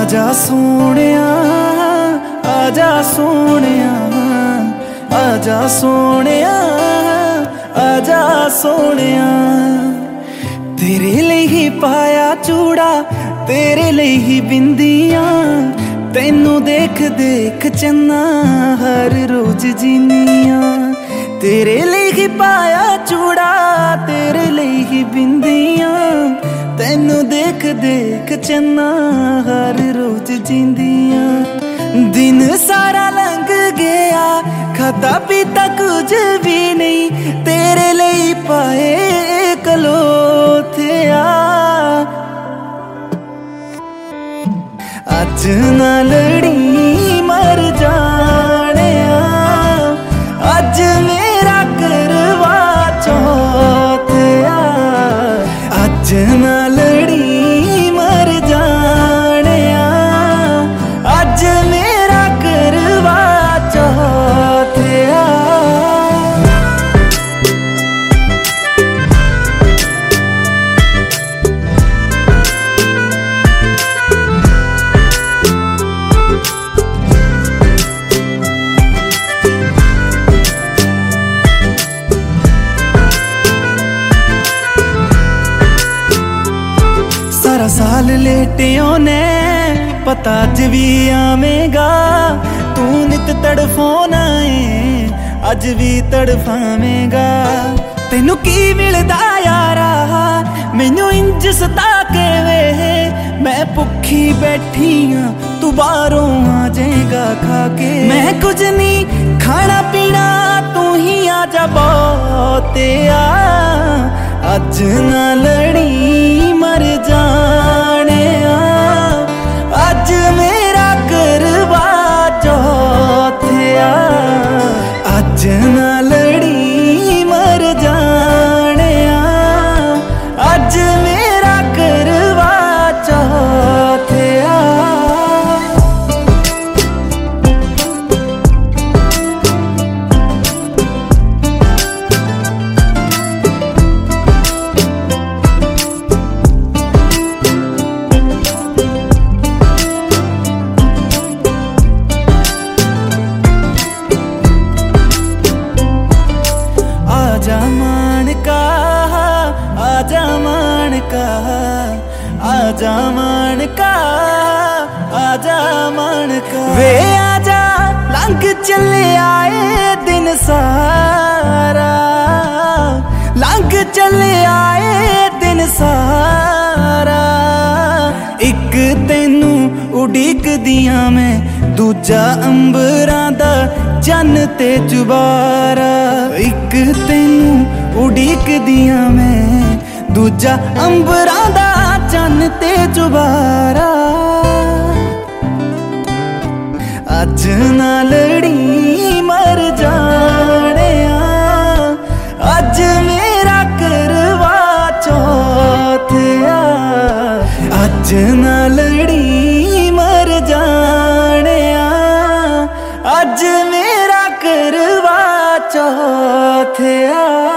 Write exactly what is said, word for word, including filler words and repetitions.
आजा सोहणिया आजा सोहणिया आजा सोहणिया आजा सोहणिया। तेरे लिए ही पाया चूड़ा तेरे लिए ही बिंदियां, तैनू देख देख चन्ना हर रोज जीनिया। तेरे लिए ही पाया चूड़ा तेरे लिए ही बिंदियां, तैनू देख देख चन्ना हर रोज जींदियां। दिन सारा लंघ गया खाता पीता कुछ भी नहीं, तेरे लिए पाए कलोथिया। अज ना लड़ी मर जाने, अज मेरा करवा चौथ आ। अज ना लड़ी मर जाने, अज मेरा करवा चौथ आ। सारा साल लेटियों ने पता अज भी आवेगा, तू नित तड़फोना है अज भी तड़फावेगा। तेनू की मिलदा यारा मैनू इंज सता के वे, मैं भुखी बैठी हाँ तू बाहरों आ जाएगा खा के। मैं कुछ नहीं खाना पीना तू ही आ जा बहुत आ। अज ना लड़ी मर जाने, अज मेरा करवा चौथ आ। अज ना लड़ी मर जाने, अज मेरा करवा चौथ आ। आजा मानका आजा मानका आजा मानका आजा मानका। वे आजा लंघ चले आए दिन सारा, लंघ चले आए दिन सारा। एक तैनू उड़ीक दिया मैं दूजा अंबरां दा चन्न ते चुबारा। एक तैनू उड़ीक दिया मैं दूजा अंबरां दा चन्न ते चुबारा। अज ना लड़ी मर जाने, अज मेरा करवा चौथ आ। अज ना लड़ी मर जाने, अज मेरा करवा चौथ आ।